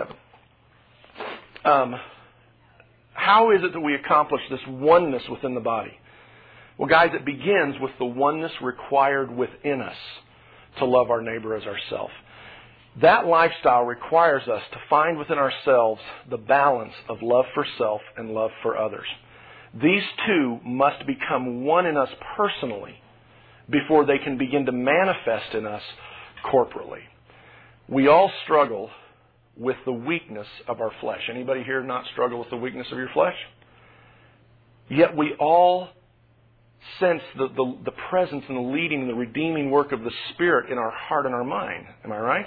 7. How is it that we accomplish this oneness within the body? Well, guys, it begins with the oneness required within us to love our neighbor as ourselves. That lifestyle requires us to find within ourselves the balance of love for self and love for others. These two must become one in us personally before they can begin to manifest in us corporately. We all struggle with the weakness of our flesh. Anybody here not struggle with the weakness of your flesh? Yet we all sense the presence and the leading and the redeeming work of the Spirit in our heart and our mind. Am I right?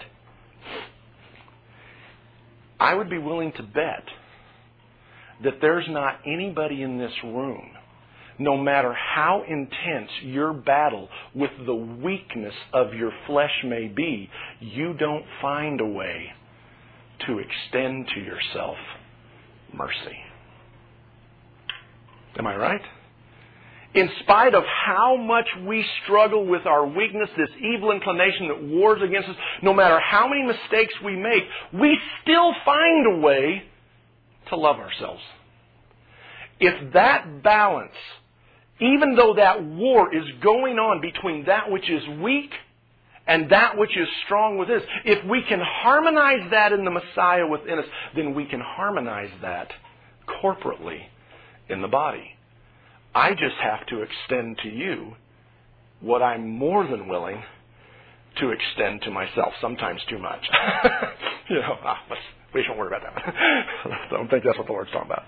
I would be willing to bet that there's not anybody in this room, no matter how intense your battle with the weakness of your flesh may be, you don't find a way to extend to yourself mercy. Am I right? In spite of how much we struggle with our weakness, this evil inclination that wars against us, no matter how many mistakes we make, we still find a way to love ourselves. If that balance, even though that war is going on between that which is weak and that which is strong within us, if we can harmonize that in the Messiah within us, then we can harmonize that corporately in the body. I just have to extend to you what I'm more than willing to extend to myself, sometimes too much. We shouldn't worry about that. I don't think that's what the Lord's talking about.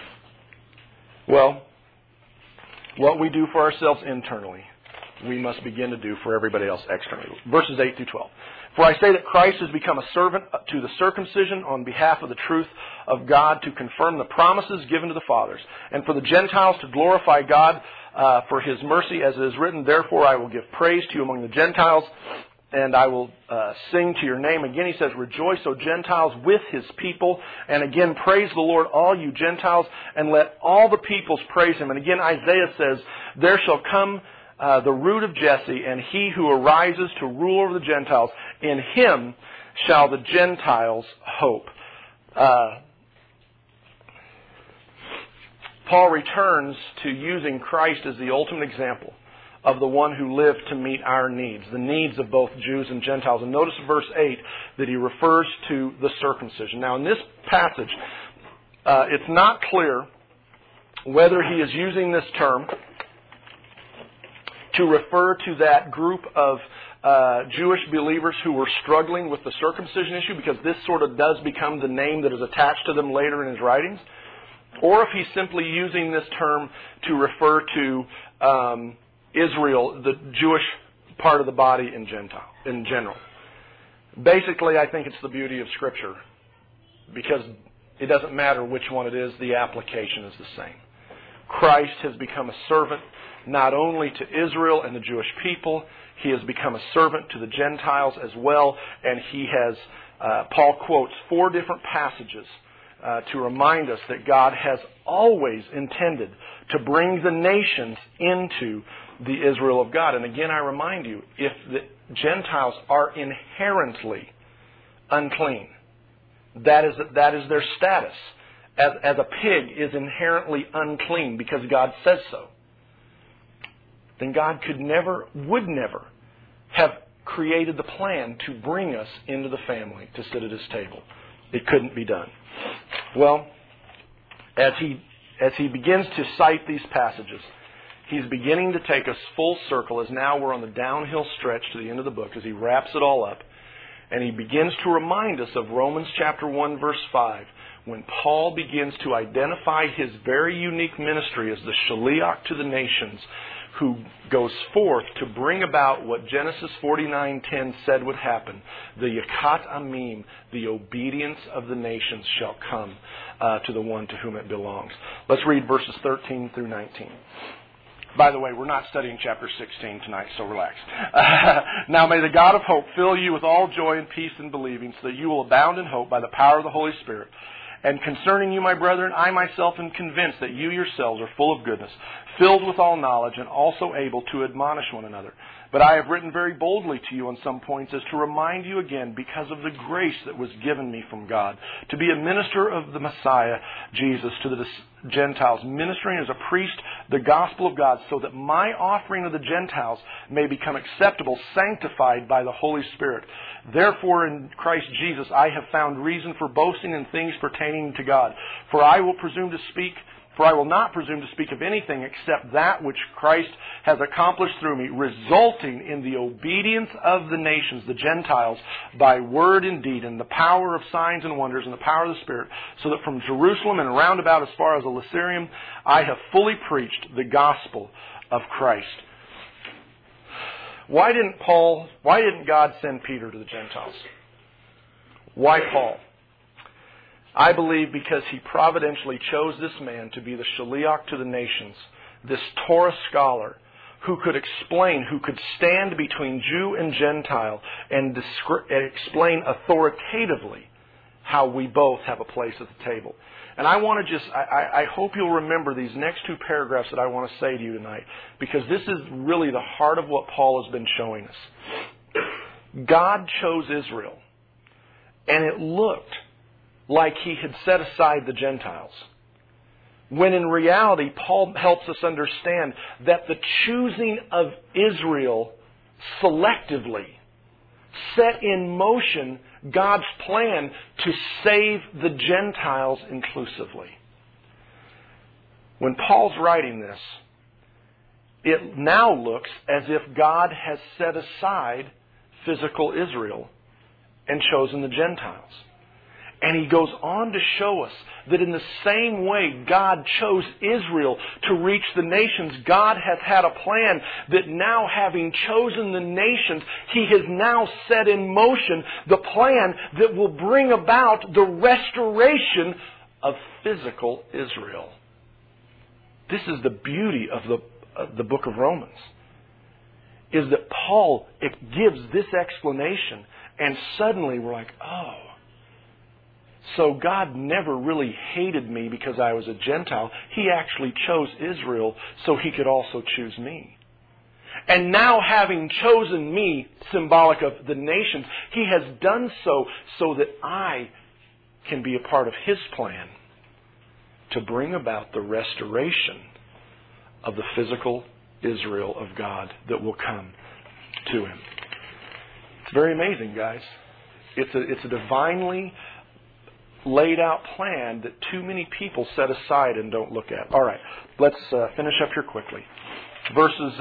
Well, what we do for ourselves internally, we must begin to do for everybody else externally. Verses 8 through 12. For I say that Christ has become a servant to the circumcision on behalf of the truth of God to confirm the promises given to the fathers, and for the Gentiles to glorify God for His mercy, as it is written, therefore I will give praise to you among the Gentiles, and I will sing to your name. Again, he says, rejoice, O Gentiles, with His people. And again, praise the Lord, all you Gentiles, and let all the peoples praise Him. And again, Isaiah says, there shall come the root of Jesse, and he who arises to rule over the Gentiles. In Him shall the Gentiles hope. Paul returns to using Christ as the ultimate example of the one who lived to meet our needs, the needs of both Jews and Gentiles. And notice verse 8 that he refers to the circumcision. Now in this passage, it's not clear whether he is using this term to refer to that group of Jewish believers who were struggling with the circumcision issue, because this sort of does become the name that is attached to them later in his writings, or if he's simply using this term to refer to Israel, the Jewish part of the body in general. Basically, I think it's the beauty of Scripture, because it doesn't matter which one it is, the application is the same. Christ has become a servant not only to Israel and the Jewish people, He has become a servant to the Gentiles as well, and He has, Paul quotes 4 different passages to remind us that God has always intended to bring the nations into the Israel of God. And again, I remind you, if the Gentiles are inherently unclean, that is their status. As a pig is inherently unclean because God says so, then God would never have created the plan to bring us into the family to sit at His table. It couldn't be done. Well, as as he begins to cite these passages, he's beginning to take us full circle as now we're on the downhill stretch to the end of the book as he wraps it all up. And he begins to remind us of Romans chapter 1 verse 5 when Paul begins to identify his very unique ministry as the Shaliach to the nations who goes forth to bring about what Genesis 49:10 said would happen. The Yakat Amim, the obedience of the nations shall come to the one to whom it belongs. Let's read verses 13 through 19. By the way, we're not studying chapter 16 tonight, so relax. Now may the God of hope fill you with all joy and peace in believing, so that you will abound in hope by the power of the Holy Spirit. And concerning you, my brethren, I myself am convinced that you yourselves are full of goodness, filled with all knowledge, and also able to admonish one another. But I have written very boldly to you on some points as to remind you again, because of the grace that was given me from God, to be a minister of the Messiah, Jesus, to the Gentiles, ministering as a priest the gospel of God, so that my offering of the Gentiles may become acceptable, sanctified by the Holy Spirit. Therefore, in Christ Jesus, I have found reason for boasting in things pertaining to God. For I will not presume to speak of anything except that which Christ has accomplished through me, resulting in the obedience of the nations, the Gentiles, by word and deed, and the power of signs and wonders, and the power of the Spirit, so that from Jerusalem and round about as far as Elysium, I have fully preached the gospel of Christ. Why didn't God send Peter to the Gentiles? Why Paul? I believe because he providentially chose this man to be the Shaliach to the nations, this Torah scholar who could explain, who could stand between Jew and Gentile and explain authoritatively how we both have a place at the table. And I want to I hope you'll remember these next two paragraphs that I want to say to you tonight, because this is really the heart of what Paul has been showing us. God chose Israel, and it looked like he had set aside the Gentiles. When in reality, Paul helps us understand that the choosing of Israel selectively set in motion God's plan to save the Gentiles inclusively. When Paul's writing this, it now looks as if God has set aside physical Israel and chosen the Gentiles. And he goes on to show us that in the same way God chose Israel to reach the nations, God has had a plan that now, having chosen the nations, he has now set in motion the plan that will bring about the restoration of physical Israel. This is the beauty of the book of Romans, is that Paul gives this explanation, and suddenly we're like, oh, so God never really hated me because I was a Gentile. He actually chose Israel so he could also choose me. And now, having chosen me, symbolic of the nations, he has done so that I can be a part of his plan to bring about the restoration of the physical Israel of God that will come to him. It's very amazing, guys. It's a divinely laid out plan that too many people set aside and don't look at. All right, let's finish up here quickly. Verses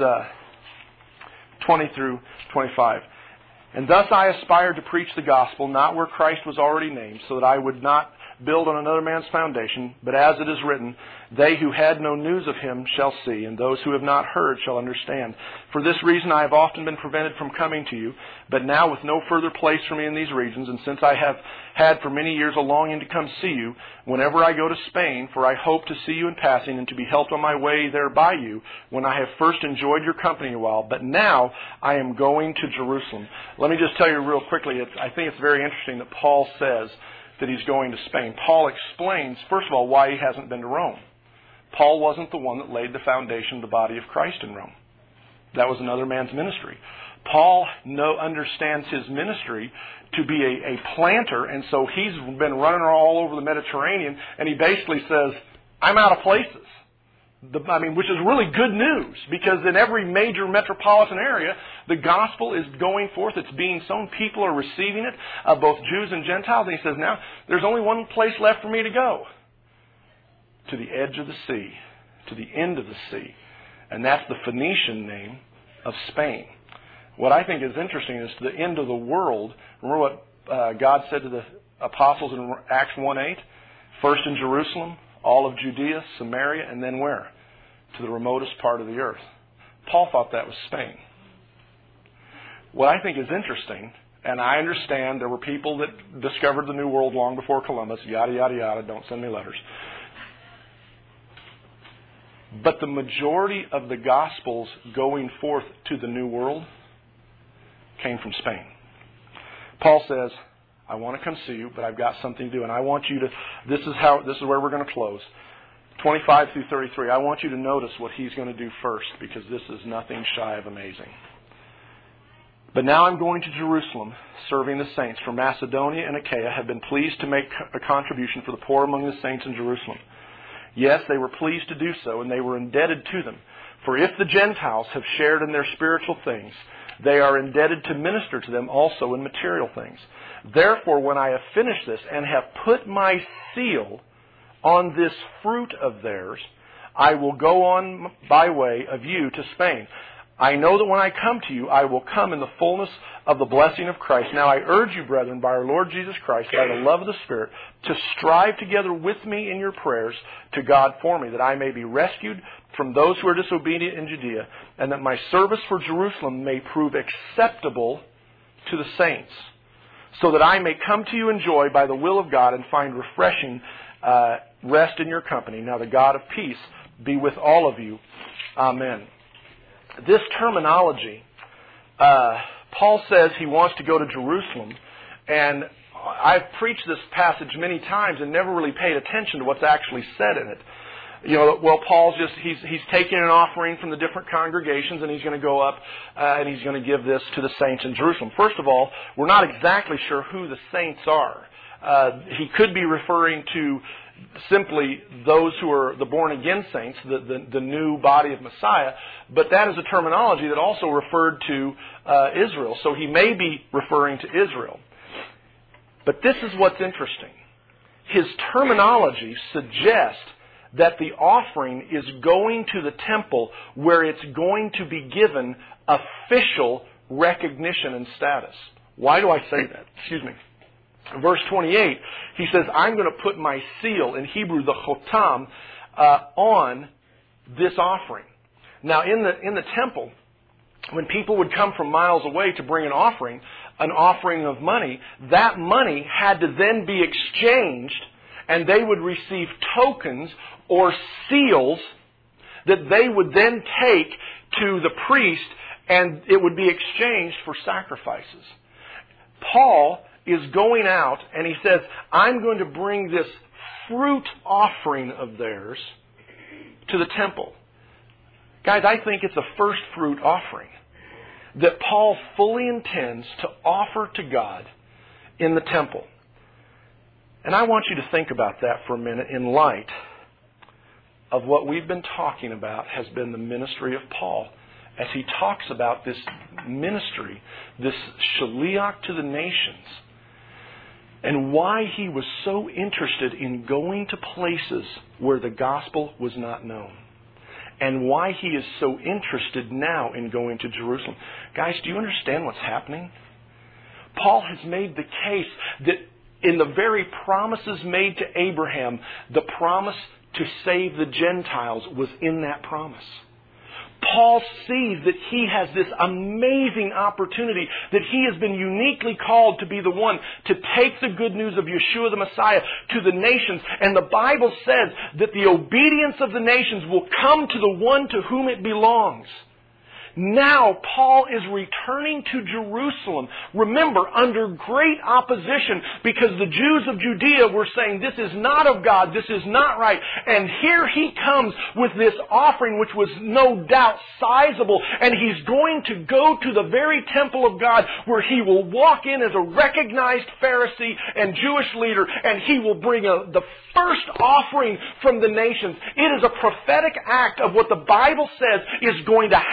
20 through 25. And thus I aspired to preach the gospel, not where Christ was already named, so that I would not build on another man's foundation, but as it is written, they who had no news of him shall see, and those who have not heard shall understand. For this reason I have often been prevented from coming to you, but now with no further place for me in these regions, and since I have had for many years a longing to come see you, whenever I go to Spain, for I hope to see you in passing and to be helped on my way there by you, when I have first enjoyed your company a while, but now I am going to Jerusalem. Let me just tell you real quickly, I think it's very interesting that Paul says that he's going to Spain. Paul explains, first of all, why he hasn't been to Rome. Paul wasn't the one that laid the foundation of the body of Christ in Rome. That was another man's ministry. Paul understands his ministry to be a planter, and so he's been running all over the Mediterranean, and he basically says, I'm out of places. Which is really good news, because in every major metropolitan area, the gospel is going forth. It's being sown. People are receiving it, both Jews and Gentiles. And he says, now, there's only one place left for me to go. to the edge of the sea, to the end of the sea. And that's the Phoenician name of Spain. What I think is interesting is to the end of the world. Remember what God said to the apostles in Acts 1:8? First in Jerusalem, all of Judea, Samaria, and then where? To the remotest part of the earth. Paul thought that was Spain. What I think is interesting, and I understand there were people that discovered the New World long before Columbus, yada, yada, yada, don't send me letters. But the majority of the Gospels going forth to the New World came from Spain. Paul says, I want to come see you, but I've got something to do, and I want you to, this is where we're going to close. 25 through 33, I want you to notice what he's going to do first, because this is nothing shy of amazing. But now I'm going to Jerusalem, serving the saints, for Macedonia and Achaia have been pleased to make a contribution for the poor among the saints in Jerusalem. Yes, they were pleased to do so, and they were indebted to them. For if the Gentiles have shared in their spiritual things, they are indebted to minister to them also in material things. Therefore, when I have finished this and have put my seal on this fruit of theirs, I will go on by way of you to Spain. I know that when I come to you, I will come in the fullness of the blessing of Christ. Now I urge you, brethren, by our Lord Jesus Christ, by the love of the Spirit, to strive together with me in your prayers to God for me, that I may be rescued from those who are disobedient in Judea, and that my service for Jerusalem may prove acceptable to the saints, so that I may come to you in joy by the will of God and find refreshing rest in your company. Now the God of peace be with all of you. Amen. This terminology, Paul says he wants to go to Jerusalem, and I've preached this passage many times and never really paid attention to what's actually said in it. You know, well, Paul's he's taking an offering from the different congregations, and he's going to go up and he's going to give this to the saints in Jerusalem. First of all, we're not exactly sure who the saints are. He could be referring to simply those who are the born-again saints, the new body of Messiah, but that is a terminology that also referred to Israel. So he may be referring to Israel. But this is what's interesting. His terminology suggests that the offering is going to the temple where it's going to be given official recognition and status. Why do I say that? Excuse me. Verse 28, he says, I'm going to put my seal, in Hebrew, the chotam, on this offering. Now, in the temple, when people would come from miles away to bring an offering of money, that money had to then be exchanged, and they would receive tokens or seals that they would then take to the priest, and it would be exchanged for sacrifices. Paul is going out, and he says, I'm going to bring this fruit offering of theirs to the temple. Guys, I think it's a first fruit offering that Paul fully intends to offer to God in the temple. And I want you to think about that for a minute in light of what we've been talking about has been the ministry of Paul. As he talks about this ministry, this shaliach to the nations, and why he was so interested in going to places where the gospel was not known. And why he is so interested now in going to Jerusalem. Guys, do you understand what's happening? Paul has made the case that in the very promises made to Abraham, the promise to save the Gentiles was in that promise. Paul sees that he has this amazing opportunity, that he has been uniquely called to be the one to take the good news of Yeshua the Messiah to the nations. And the Bible says that the obedience of the nations will come to the one to whom it belongs. Now Paul is returning to Jerusalem, remember, under great opposition, because the Jews of Judea were saying, this is not of God, this is not right. And here he comes with this offering, which was no doubt sizable, and he's going to go to the very temple of God, where he will walk in as a recognized Pharisee and Jewish leader, and he will bring the first offering from the nations. It is a prophetic act of what the Bible says is going to happen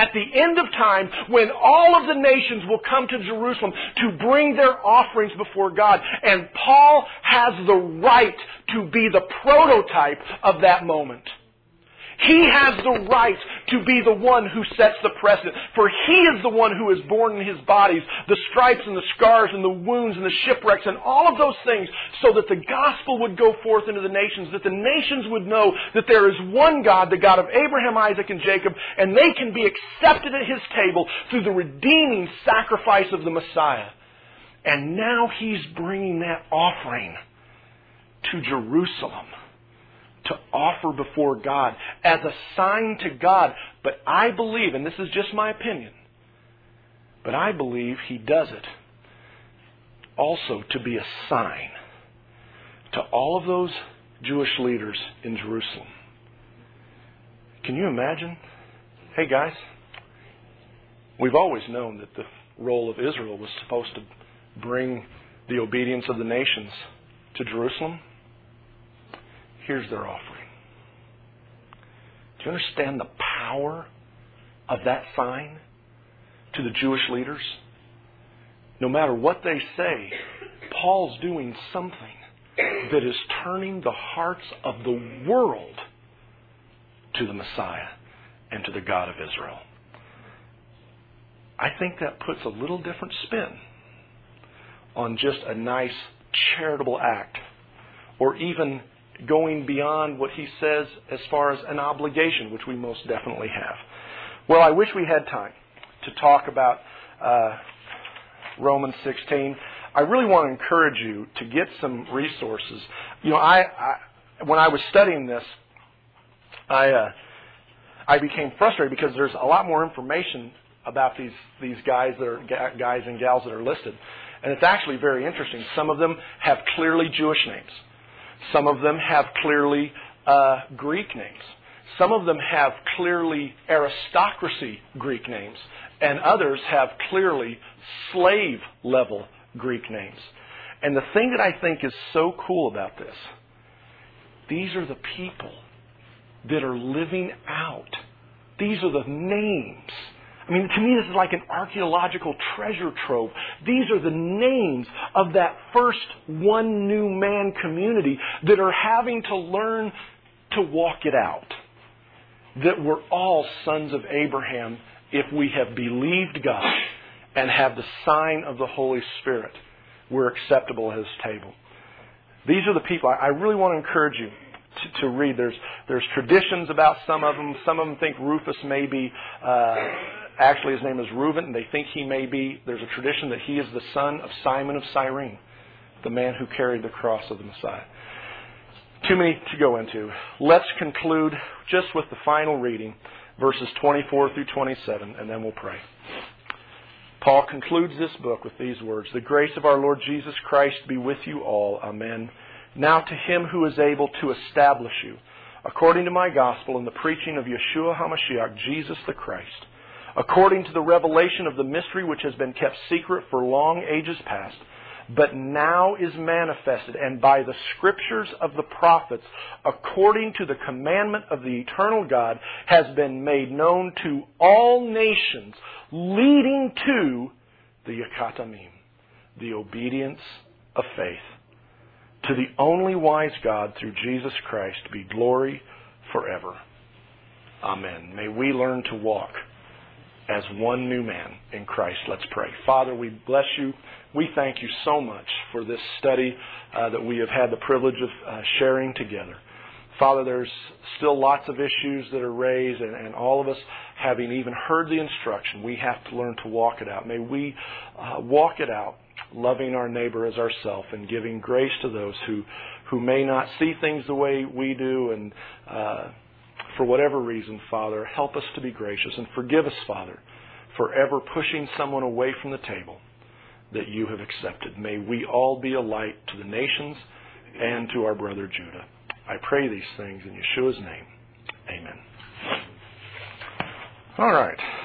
at the end of time when all of the nations will come to Jerusalem to bring their offerings before God. And Paul has the right to be the prototype of that moment. He has the right to be the one who sets the precedent. For He is the one who is borne in His bodies, the stripes and the scars and the wounds and the shipwrecks and all of those things, so that the gospel would go forth into the nations, that the nations would know that there is one God, the God of Abraham, Isaac, and Jacob, and they can be accepted at His table through the redeeming sacrifice of the Messiah. And now He's bringing that offering to Jerusalem to offer before God as a sign to God. But I believe, and this is just my opinion, but I believe He does it also to be a sign to all of those Jewish leaders in Jerusalem. Can you imagine? Hey guys, we've always known that the role of Israel was supposed to bring the obedience of the nations to Jerusalem. Here's their offering. Do you understand the power of that sign to the Jewish leaders? No matter what they say, Paul's doing something that is turning the hearts of the world to the Messiah and to the God of Israel. I think that puts a little different spin on just a nice charitable act, or even going beyond what he says as far as an obligation, which we most definitely have. Well, I wish we had time to talk about Romans 16. I really want to encourage you to get some resources. You know, when I was studying this, I became frustrated because there's a lot more information about these guys that are guys and gals that are listed, and it's actually very interesting. Some of them have clearly Jewish names. Some of them have clearly Greek names. Some of them have clearly aristocracy Greek names. And others have clearly slave-level Greek names. And the thing that I think is so cool about this, these are the people that are living out. These are the names. I mean, to me, this is like an archaeological treasure trove. These are the names of that first one new man community that are having to learn to walk it out. That we're all sons of Abraham if we have believed God and have the sign of the Holy Spirit. We're acceptable at His table. These are the people. I really want to encourage you to read. There's traditions about some of them. Some of them think Rufus may be... Actually, his name is Reuben, and they think he may be, there's a tradition that he is the son of Simon of Cyrene, the man who carried the cross of the Messiah. Too many to go into. Let's conclude just with the final reading, verses 24 through 27, and then we'll pray. Paul concludes this book with these words: "The grace of our Lord Jesus Christ be with you all. Amen. Now to Him who is able to establish you, according to my gospel and the preaching of Yeshua HaMashiach, Jesus the Christ, according to the revelation of the mystery which has been kept secret for long ages past, but now is manifested, and by the scriptures of the prophets, according to the commandment of the eternal God, has been made known to all nations, leading to the Yakatamim, the obedience of faith. To the only wise God, through Jesus Christ, be glory forever. Amen." May we learn to walk as one new man in Christ. Let's pray. Father, we bless you. We thank you so much for this study that we have had the privilege of sharing together. Father, there's still lots of issues that are raised, and all of us, having even heard the instruction, we have to learn to walk it out. May we walk it out, loving our neighbor as ourselves and giving grace to those who may not see things the way we do, and for whatever reason, Father, help us to be gracious, and forgive us, Father, for ever pushing someone away from the table that you have accepted. May we all be a light to the nations and to our brother Judah. I pray these things in Yeshua's name. Amen. All right.